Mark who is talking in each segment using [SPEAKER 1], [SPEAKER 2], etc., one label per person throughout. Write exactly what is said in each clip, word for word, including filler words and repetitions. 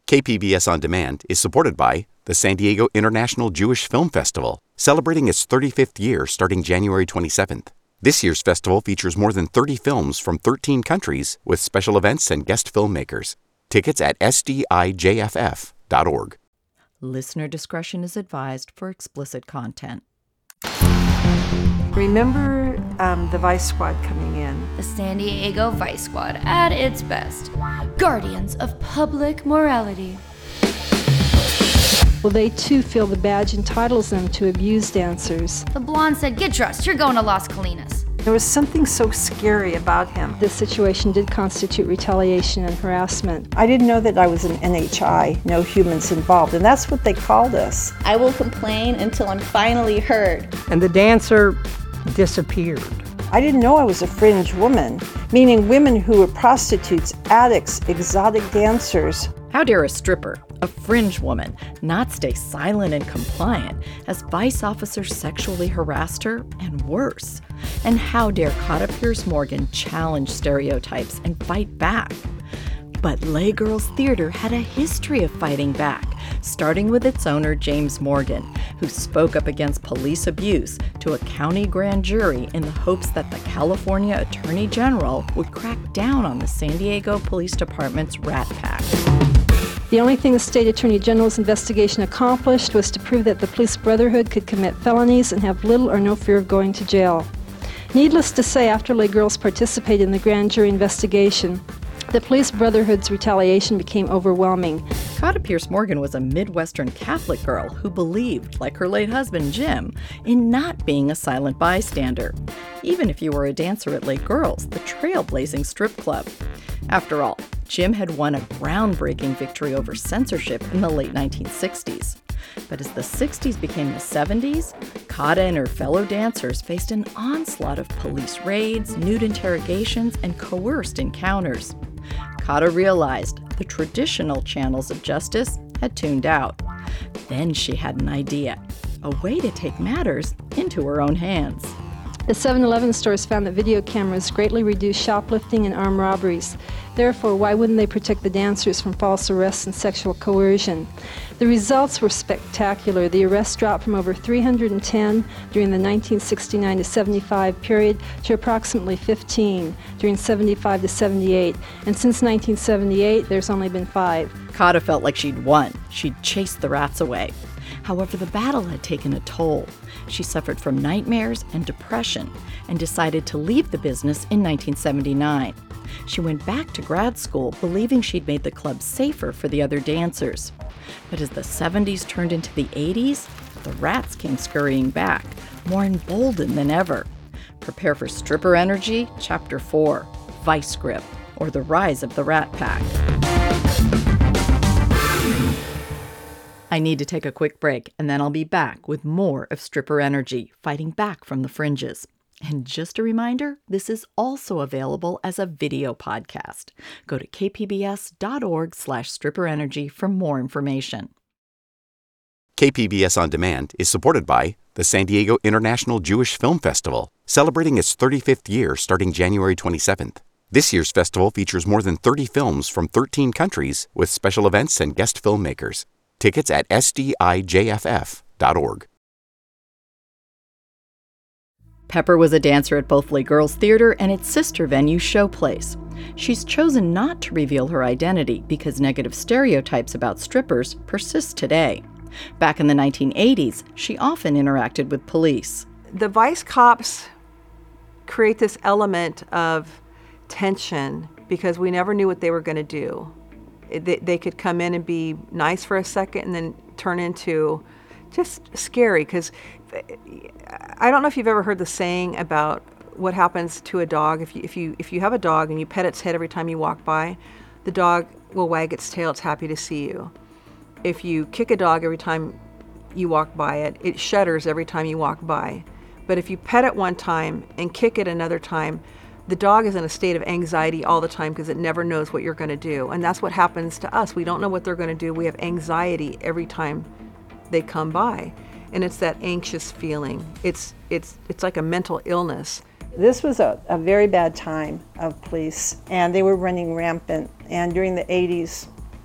[SPEAKER 1] K P B S On Demand is supported by the San Diego International Jewish Film Festival, celebrating its thirty-fifth year starting January twenty-seventh. This year's festival features more than thirty films from thirteen countries with special events and guest filmmakers. Tickets at S D I J F F dot org.
[SPEAKER 2] Listener discretion is advised for explicit content.
[SPEAKER 3] Remember um, the Vice Squad coming in?
[SPEAKER 4] The San Diego Vice Squad at its best. Guardians of public morality.
[SPEAKER 5] Well, they too feel the badge entitles them to abuse dancers.
[SPEAKER 4] The blonde said, "Get dressed, you're going to Las Colinas."
[SPEAKER 3] There was something so scary about him.
[SPEAKER 5] This situation did constitute retaliation and harassment.
[SPEAKER 3] I didn't know that I was an N H I, no humans involved, and that's what they called us.
[SPEAKER 6] I will complain until I'm finally heard.
[SPEAKER 7] And the dancer disappeared.
[SPEAKER 3] I didn't know I was a fringe woman, meaning women who were prostitutes, addicts, exotic dancers.
[SPEAKER 2] How dare a stripper, a fringe woman, not stay silent and compliant as vice officers sexually harassed her, and worse? And how dare Cotta Pierce Morgan challenge stereotypes and fight back? But Les Girls Theater had a history of fighting back, starting with its owner, James Morgan, who spoke up against police abuse to a county grand jury in the hopes that the California Attorney General would crack down on the San Diego Police Department's Rat Pack.
[SPEAKER 5] The only thing the state attorney general's investigation accomplished was to prove that the police brotherhood could commit felonies and have little or no fear of going to jail. Needless to say, after Les Girls participated in the grand jury investigation, the police brotherhood's retaliation became overwhelming.
[SPEAKER 2] Cotta Pierce Morgan was a Midwestern Catholic girl who believed, like her late husband Jim, in not being a silent bystander, even if you were a dancer at Les Girls, the trailblazing strip club. After all, Jim had won a groundbreaking victory over censorship in the late nineteen sixties. But as the sixties became the seventies, Cotta and her fellow dancers faced an onslaught of police raids, nude interrogations, and coerced encounters. Cotta realized the traditional channels of justice had tuned out. Then she had an idea, a way to take matters into her own hands.
[SPEAKER 5] The seven eleven stores found that video cameras greatly reduced shoplifting and armed robberies. Therefore, why wouldn't they protect the dancers from false arrests and sexual coercion? The results were spectacular. The arrests dropped from over three hundred ten during the nineteen sixty-nine to seventy-five period to approximately fifteen during seventy-five to seventy-eight. And since nineteen seventy-eight, there's only been five.
[SPEAKER 2] Cotta felt like she'd won. She'd chased the rats away. However, the battle had taken a toll. She suffered from nightmares and depression and decided to leave the business in nineteen seventy-nine. She went back to grad school believing she'd made the club safer for the other dancers. But as the seventies turned into the eighties, the rats came scurrying back, more emboldened than ever. Prepare for Stripper Energy, Chapter four, Vice Grip, or the Rise of the Rat Pack. I need to take a quick break, and then I'll be back with more of Stripper Energy, fighting back from the fringes. And just a reminder, this is also available as a video podcast. Go to kpbs.org slash stripperenergy for more information.
[SPEAKER 1] K P B S On Demand is supported by the San Diego International Jewish Film Festival, celebrating its thirty-fifth year starting January twenty-seventh. This year's festival features more than thirty films from thirteen countries with special events and guest filmmakers. Tickets at S D I J F F dot org.
[SPEAKER 2] Pepper was a dancer at both Les Girls Theater and its sister venue, Showplace. She's chosen not to reveal her identity because negative stereotypes about strippers persist today. Back in the nineteen eighties, she often interacted with police.
[SPEAKER 3] The vice cops create this element of tension because we never knew what they were going to do. They, they could come in and be nice for a second and then turn into just scary, because I don't know if you've ever heard the saying about what happens to a dog. If you, if you, if you have a dog and you pet its head every time you walk by, the dog will wag its tail. It's happy to see you. If you kick a dog every time you walk by it, it shudders every time you walk by. But if you pet it one time and kick it another time, the dog is in a state of anxiety all the time because it never knows what you're going to do. And that's what happens to us. We don't know what they're going to do. We have anxiety every time they come by. And it's that anxious feeling. It's it's it's like a mental illness.
[SPEAKER 8] This was a, a very bad time of police, and they were running rampant. And during the eighties,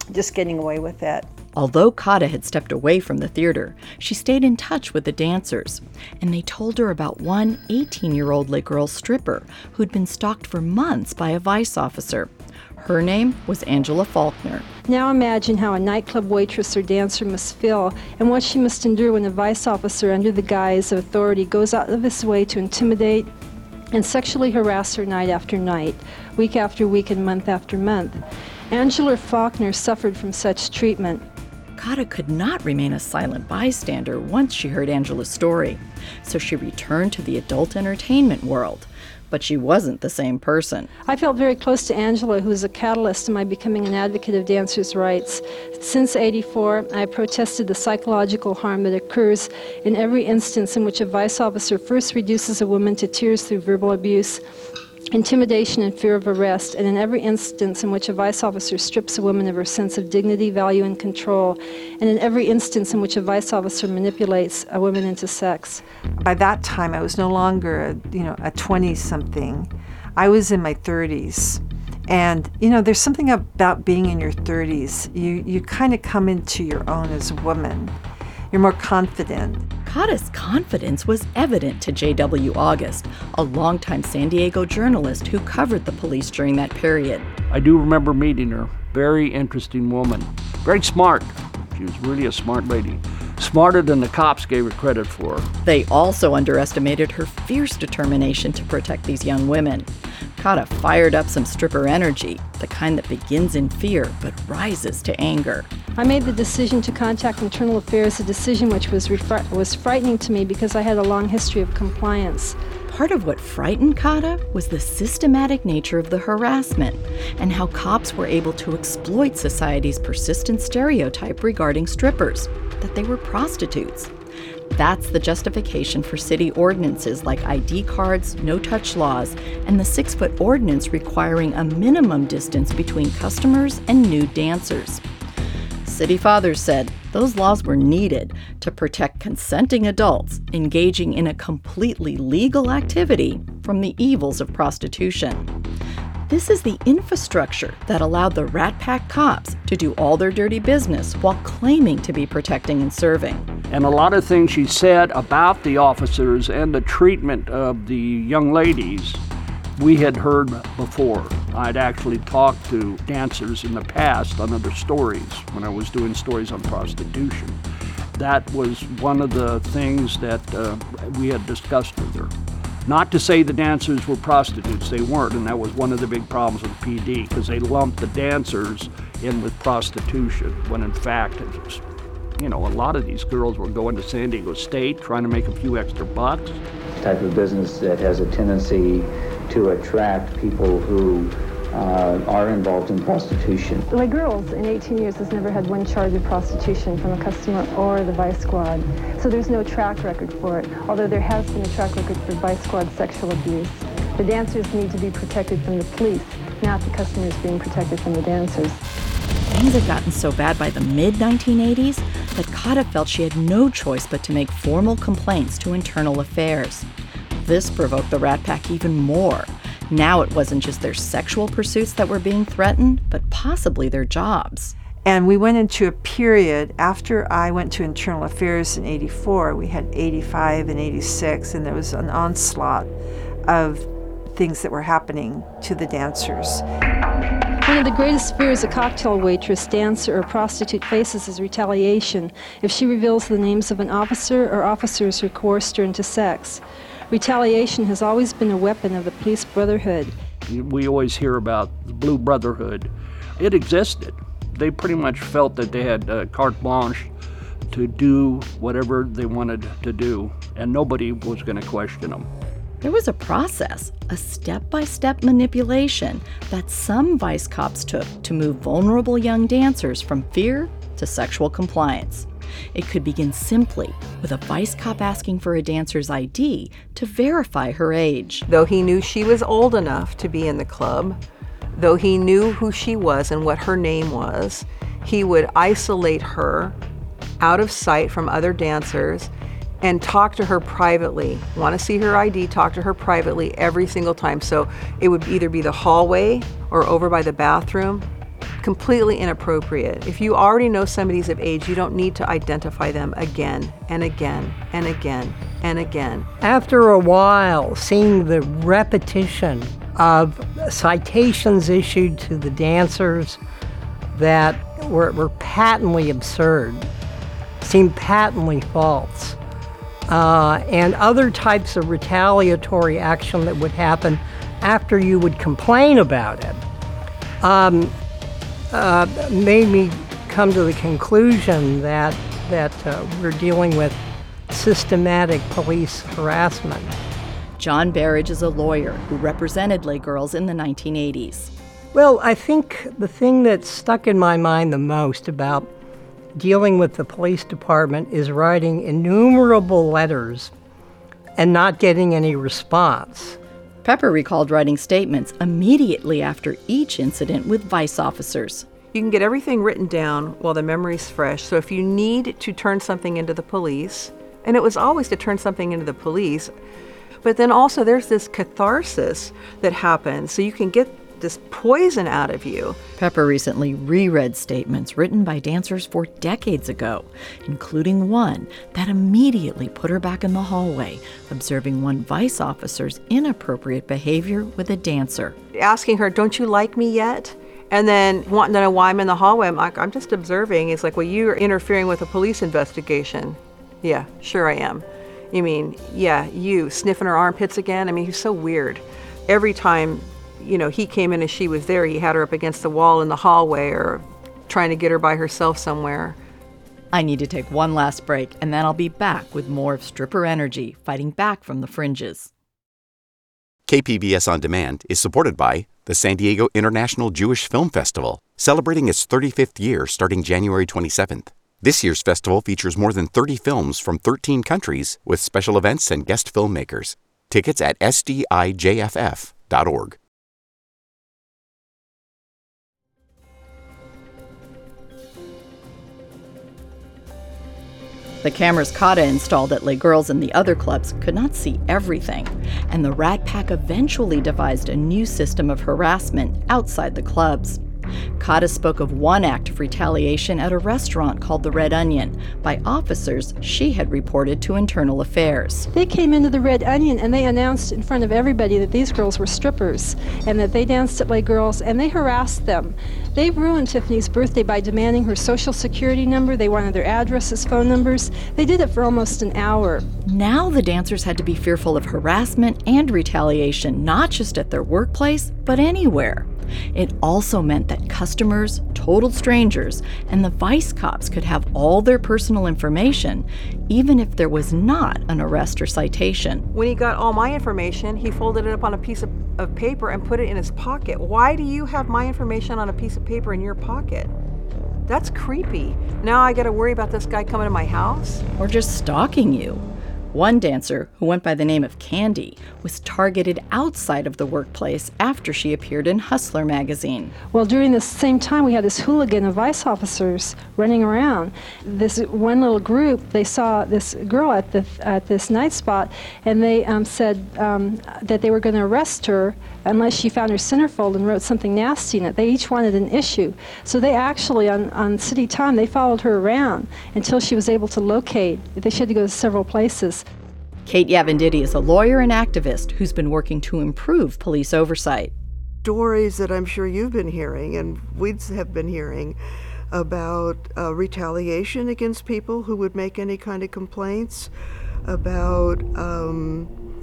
[SPEAKER 8] just getting away with that.
[SPEAKER 2] Although Kata had stepped away from the theater, she stayed in touch with the dancers, and they told her about one eighteen-year-old girl stripper who'd been stalked for months by a vice officer. Her name was Angela Faulkner.
[SPEAKER 5] Now imagine how a nightclub waitress or dancer must feel and what she must endure when a vice officer under the guise of authority goes out of his way to intimidate and sexually harass her night after night, week after week, and month after month. Angela Faulkner suffered from such treatment.
[SPEAKER 2] Kata could not remain a silent bystander once she heard Angela's story, so she returned to the adult entertainment world. But she wasn't the same person.
[SPEAKER 5] I felt very close to Angela, who was a catalyst in my becoming an advocate of dancers' rights. Since eighty-four, I protested the psychological harm that occurs in every instance in which a vice officer first reduces a woman to tears through verbal abuse, intimidation, and fear of arrest, and in every instance in which a vice officer strips a woman of her sense of dignity, value, and control, and in every instance in which a vice officer manipulates a woman into sex.
[SPEAKER 3] By that time, I was no longer a, you know, a twenty-something. I was in my thirties. And, you know, there's something about being in your thirties. You, you kind of come into your own as a woman. You're more confident.
[SPEAKER 2] Kata's confidence was evident to J W August, a longtime San Diego journalist who covered the police during that period.
[SPEAKER 9] I do remember meeting her. Very interesting woman. Very smart. She was really a smart lady. Smarter than the cops gave her credit for.
[SPEAKER 2] They also underestimated her fierce determination to protect these young women. Kata fired up some stripper energy, the kind that begins in fear but rises to anger.
[SPEAKER 5] I made the decision to contact Internal Affairs, a decision which was, refri- was frightening to me because I had a long history of compliance.
[SPEAKER 2] Part of what frightened Kata was the systematic nature of the harassment and how cops were able to exploit society's persistent stereotype regarding strippers, that they were prostitutes. That's the justification for city ordinances like I D cards, no-touch laws, and the six-foot ordinance requiring a minimum distance between customers and nude dancers. City fathers said those laws were needed to protect consenting adults engaging in a completely legal activity from the evils of prostitution. This is the infrastructure that allowed the Rat Pack cops to do all their dirty business while claiming to be protecting and serving.
[SPEAKER 9] And a lot of things she said about the officers and the treatment of the young ladies, we had heard before. I'd actually talked to dancers in the past on other stories when I was doing stories on prostitution. That was one of the things that uh, we had discussed with her. Not to say the dancers were prostitutes, they weren't, and that was one of the big problems with P D, because they lumped the dancers in with prostitution, when in fact, it was, you know, a lot of these girls were going to San Diego State, trying to make a few extra bucks.
[SPEAKER 10] Type of business that has a tendency to attract people who uh, are involved in prostitution.
[SPEAKER 5] My girls in eighteen years has never had one charge of prostitution from a customer or the Vice Squad, so there's no track record for it, although there has been a track record for Vice Squad sexual abuse. The dancers need to be protected from the police, not the customers being protected from the dancers.
[SPEAKER 2] Things had gotten so bad by the mid nineteen eighties that Kata felt she had no choice but to make formal complaints to Internal Affairs. This provoked the Rat Pack even more. Now it wasn't just their sexual pursuits that were being threatened, but possibly their jobs.
[SPEAKER 3] And we went into a period after I went to Internal Affairs in eighty-four. We had eighty-five and eighty-six, and there was an onslaught of things that were happening to the dancers.
[SPEAKER 5] One of the greatest fears a cocktail waitress, dancer, or prostitute faces is retaliation if she reveals the names of an officer or officers who coerced her into sex. Retaliation has always been a weapon of the police brotherhood.
[SPEAKER 9] We always hear about the Blue Brotherhood. It existed. They pretty much felt that they had uh, carte blanche to do whatever they wanted to do, and nobody was going to question them.
[SPEAKER 2] There was a process, a step-by-step manipulation that some vice cops took to move vulnerable young dancers from fear to sexual compliance. It could begin simply with a vice cop asking for a dancer's I D to verify her age.
[SPEAKER 3] Though he knew she was old enough to be in the club, though he knew who she was and what her name was, he would isolate her out of sight from other dancers and talk to her privately. Want to see her I D, talk to her privately every single time. So it would either be the hallway or over by the bathroom. completely inappropriate. If you already know somebody's of age, you don't need to identify them again and again and again and again.
[SPEAKER 7] After a while, seeing the repetition of citations issued to the dancers that were, were patently absurd, seemed patently false, uh, and other types of retaliatory action that would happen after you would complain about it, um, uh, made me come to the conclusion that, that uh, we're dealing with systematic police harassment.
[SPEAKER 2] John Berridge is a lawyer who represented Lay Girls in the nineteen eighties.
[SPEAKER 7] Well, I think the thing that stuck in my mind the most about dealing with the police department is writing innumerable letters and not getting any response.
[SPEAKER 2] Pepper recalled writing statements immediately after each incident with vice officers.
[SPEAKER 3] You can get everything written down while the memory's fresh. So if you need to turn something into the police, and it was always to turn something into the police, but then also there's this catharsis that happens, so you can get this poison out of you.
[SPEAKER 2] Pepper recently reread statements written by dancers for decades ago, including one that immediately put her back in the hallway, observing one vice officer's inappropriate behavior with a dancer.
[SPEAKER 3] Asking her, "Don't you like me yet?" And then wanting to know why I'm in the hallway. I'm like, I'm just observing. It's like, well, you're interfering with a police investigation. Yeah, sure I am. You mean, yeah, you sniffing her armpits again? I mean, he's so weird. Every time, you know, he came in and she was there, he had her up against the wall in the hallway or trying to get her by herself somewhere.
[SPEAKER 2] I need to take one last break, and then I'll be back with more of Stripper Energy, fighting back from the fringes.
[SPEAKER 1] K P B S On Demand is supported by the San Diego International Jewish Film Festival, celebrating its thirty-fifth year starting January twenty-seventh. This year's festival features more than thirty films from thirteen countries with special events and guest filmmakers. Tickets at S D I J F F dot org.
[SPEAKER 2] The cameras Kata installed at Lay Girls and the other clubs could not see everything, and the Rat Pack eventually devised a new system of harassment outside the clubs. Kata spoke of one act of retaliation at a restaurant called the Red Onion by officers she had reported to Internal Affairs.
[SPEAKER 5] They came into the Red Onion and they announced in front of everybody that these girls were strippers and that they danced at Lay Girls, and they harassed them. They ruined Tiffany's birthday by demanding her social security number. They wanted their addresses, phone numbers. They did it for almost an hour.
[SPEAKER 2] Now the dancers had to be fearful of harassment and retaliation, not just at their workplace, but anywhere. It also meant that customers, total strangers, and the vice cops could have all their personal information, even if there was not an arrest or citation.
[SPEAKER 3] When he got all my information, he folded it up on a piece of, of paper and put it in his pocket. Why do you have my information on a piece of paper in your pocket? That's creepy. Now I gotta worry about this guy coming to my house?
[SPEAKER 2] Or just stalking you. One dancer, who went by the name of Candy, was targeted outside of the workplace after she appeared in Hustler magazine.
[SPEAKER 5] Well, during the same time, we had this hooligan of vice officers running around. This one little group, they saw this girl at the at this night spot, and they um, said um, that they were going to arrest her unless she found her centerfold and wrote something nasty in it. They each wanted an issue. So they actually, on, on city time, they followed her around until she was able to locate. They had to go to several places.
[SPEAKER 2] Kate Yavenditti is a lawyer and activist who's been working to improve police oversight.
[SPEAKER 11] Stories that I'm sure you've been hearing and we have been hearing about uh, retaliation against people who would make any kind of complaints, about um,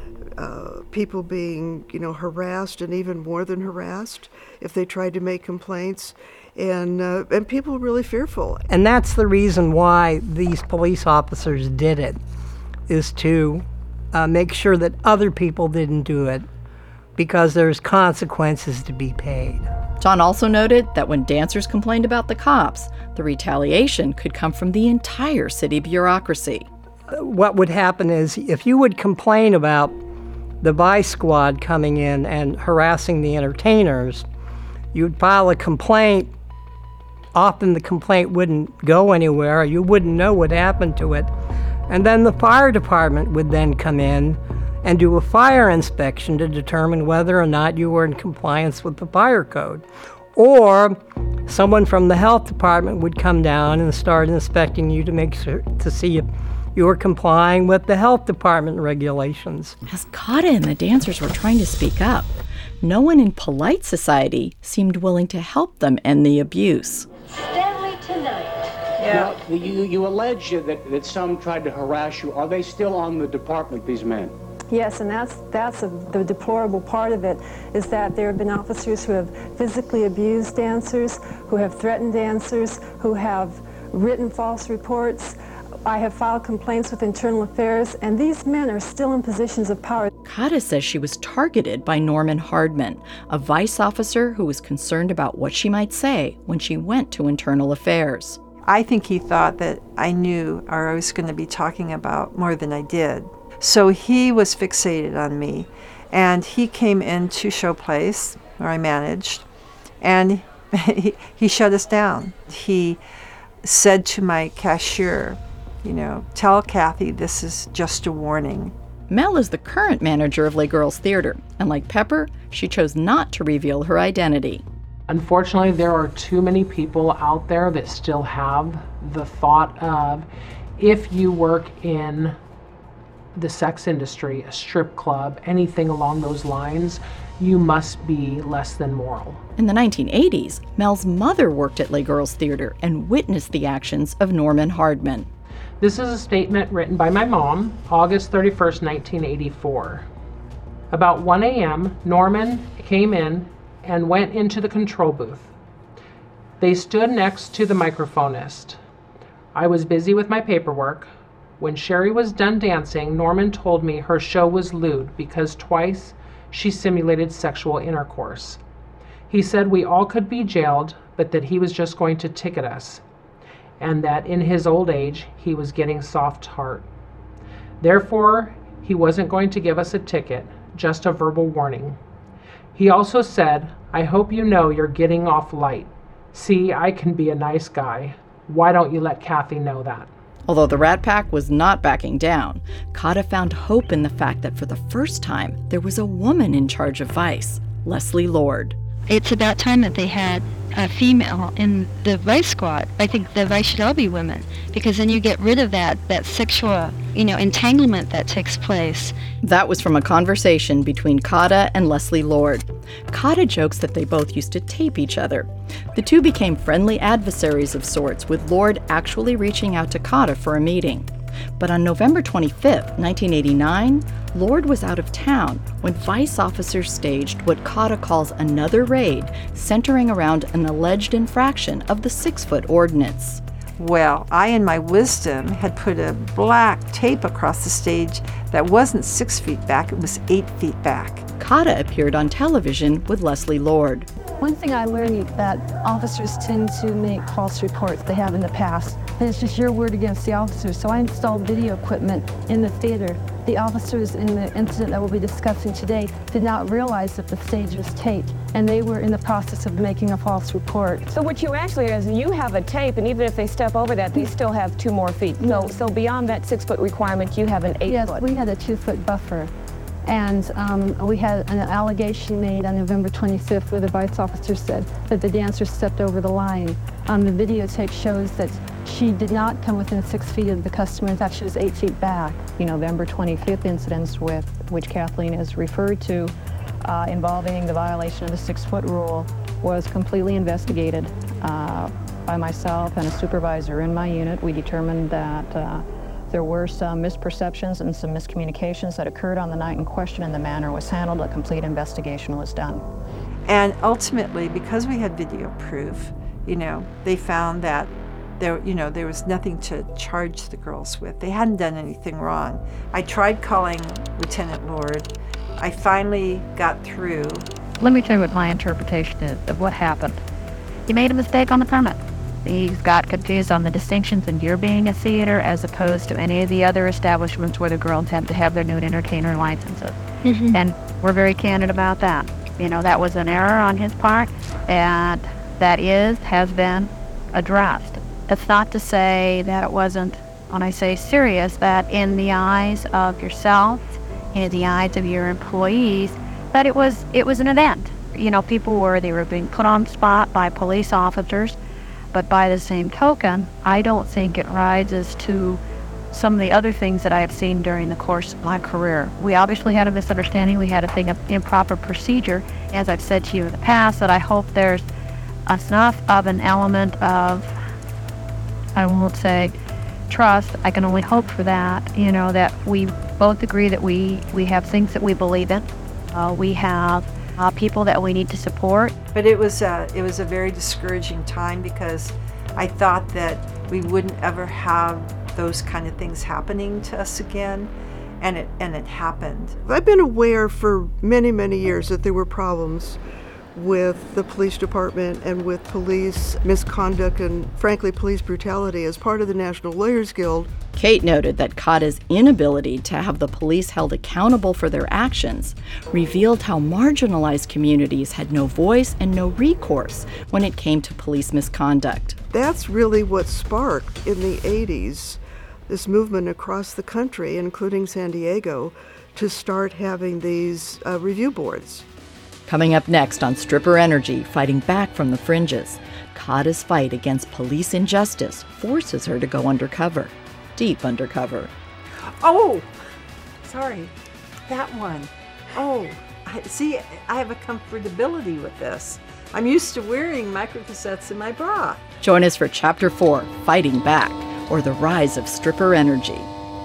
[SPEAKER 11] uh, people being, you know, harassed and even more than harassed if they tried to make complaints, and uh, and people were really fearful.
[SPEAKER 7] And that's the reason why these police officers did it, is to uh, make sure that other people didn't do it, because there's consequences to be paid.
[SPEAKER 2] John also noted that when dancers complained about the cops, the retaliation could come from the entire city bureaucracy.
[SPEAKER 7] What would happen is, if you would complain about the vice squad coming in and harassing the entertainers, you'd file a complaint. Often the complaint wouldn't go anywhere. You wouldn't know what happened to it. And then the fire department would then come in and do a fire inspection to determine whether or not you were in compliance with the fire code. Or someone from the health department would come down and start inspecting you to make sure to see if you were complying with the health department regulations.
[SPEAKER 2] As Kata and the dancers were trying to speak up, no one in polite society seemed willing to help them end the abuse.
[SPEAKER 12] Stanley tonight.
[SPEAKER 13] Yeah. Now, you, you allege that, that some tried to harass you. Are they still on the department, these men?
[SPEAKER 5] Yes, and that's that's a, the deplorable part of it, is that there have been officers who have physically abused dancers, who have threatened dancers, who have written false reports. I have filed complaints with Internal Affairs, and these men are still in positions of power.
[SPEAKER 2] Kata says she was targeted by Norman Hardman, a vice officer who was concerned about what she might say when she went to Internal Affairs.
[SPEAKER 3] I think he thought that I knew, or I was going to be talking about more than I did. So he was fixated on me, and he came into Showplace, where I managed, and he, he shut us down. He said to my cashier, you know, tell Kathy this is just a warning.
[SPEAKER 2] Mel is the current manager of Les Girls Theater, and like Pepper, she chose not to reveal her identity.
[SPEAKER 14] Unfortunately, there are too many people out there that still have the thought of, if you work in the sex industry, a strip club, anything along those lines, you must be less than moral.
[SPEAKER 2] In the nineteen eighties, Mel's mother worked at Les Girls Theater and witnessed the actions of Norman Hardman.
[SPEAKER 14] This is a statement written by my mom, August thirty-first, nineteen eighty-four. About one a.m., Norman came in and went into the control booth. They stood next to the microphonist. I was busy with my paperwork. When Sherry was done dancing, Norman told me her show was lewd because twice she simulated sexual intercourse. He said we all could be jailed, but that he was just going to ticket us, and that in his old age, he was getting soft heart. Therefore, he wasn't going to give us a ticket, just a verbal warning. He also said, I hope you know you're getting off light. See, I can be a nice guy. Why don't you let Kathy know that?
[SPEAKER 2] Although the Rat Pack was not backing down, Kata found hope in the fact that for the first time, there was a woman in charge of Vice, Leslie Lord.
[SPEAKER 15] It's about time that they had a female in the Vice squad. I think the Vice should all be women, because then you get rid of that, that sexual, you know, entanglement that takes place.
[SPEAKER 2] That was from a conversation between Kata and Leslie Lord. Kata jokes that they both used to tape each other. The two became friendly adversaries of sorts, with Lord actually reaching out to Kata for a meeting. But on November twenty-fifth, nineteen eighty-nine, Lord was out of town when Vice officers staged what Kata calls another raid, centering around an alleged infraction of the six-foot ordinance.
[SPEAKER 3] Well, I, in my wisdom, had put a black tape across the stage that wasn't six feet back, it was eight feet back.
[SPEAKER 2] Kata appeared on television with Leslie Lord.
[SPEAKER 5] One thing I learned is that officers tend to make false reports. They have in the past. And it's just your word against the officers. So I installed video equipment in the theater. The officers in the incident that we'll be discussing today did not realize that the stage was taped, and they were in the process of making a false report.
[SPEAKER 16] So what you actually is, you have a tape, and even if they step over that, they still have two more feet. No, so beyond that six-foot requirement, you have an eight
[SPEAKER 5] yes,
[SPEAKER 16] foot.
[SPEAKER 5] We had a two-foot buffer. And um, we had an allegation made on November twenty-fifth where the Vice officer said that the dancer stepped over the line. Um, the videotape shows that she did not come within six feet of the customer. In fact, she was eight feet back.
[SPEAKER 17] The November twenty-fifth incidents with which Kathleen has referred to uh, involving the violation of the six-foot rule was completely investigated uh, by myself and a supervisor in my unit. We determined that uh, there were some misperceptions and some miscommunications that occurred on the night in question, and the manner was handled. A complete investigation was done.
[SPEAKER 3] And ultimately, because we had video proof, you know, they found that there, you know, there was nothing to charge the girls with. They hadn't done anything wrong. I tried calling Lieutenant Lord. I finally got through.
[SPEAKER 18] Let me tell you what my interpretation is of what happened. He made a mistake on the permit. He got confused on the distinctions in your being a theater as opposed to any of the other establishments where the girls have to have their nude entertainer licenses. Mm-hmm. And we're very candid about that. You know, that was an error on his part, and that is, has been addressed. That's not to say that it wasn't, when I say serious, that in the eyes of yourself, in the eyes of your employees, that it was it was an event. you know, people were, they were being put on spot by police officers, but by the same token, I don't think it rises to some of the other things that I have seen during the course of my career. We obviously had a misunderstanding. We had a thing of improper procedure. As I've said to you in the past, that I hope there's enough of an element of, I won't say trust, I can only hope for that, you know, that we both agree that we, we have things that we believe in. Uh, we have uh, people that we need to support.
[SPEAKER 3] But it was, a, it was a very discouraging time because I thought that we wouldn't ever have those kind of things happening to us again, and it and it happened.
[SPEAKER 11] I've been aware for many, many years that there were problems with the police department and with police misconduct and, frankly, police brutality as part of the National Lawyers Guild.
[SPEAKER 2] Kate noted that CAUDA's inability to have the police held accountable for their actions revealed how marginalized communities had no voice and no recourse when it came to police misconduct.
[SPEAKER 11] That's really what sparked in the eighties this movement across the country, including San Diego, to start having these uh, review boards.
[SPEAKER 2] Coming up next on Stripper Energy, fighting back from the fringes, CAUDA's fight against police injustice forces her to go undercover, deep undercover.
[SPEAKER 3] Oh, sorry, that one. Oh, I, see, I have a comfortability with this. I'm used to wearing microcassettes in my bra.
[SPEAKER 2] Join us for Chapter four, Fighting Back, or the Rise of Stripper Energy.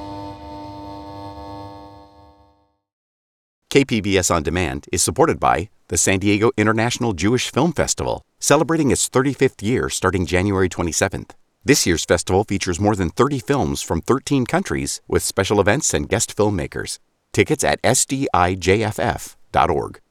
[SPEAKER 1] K P B S On Demand is supported by the San Diego International Jewish Film Festival, celebrating its thirty-fifth year starting January twenty-seventh. This year's festival features more than thirty films from thirteen countries with special events and guest filmmakers. Tickets at S D I J F F dot org.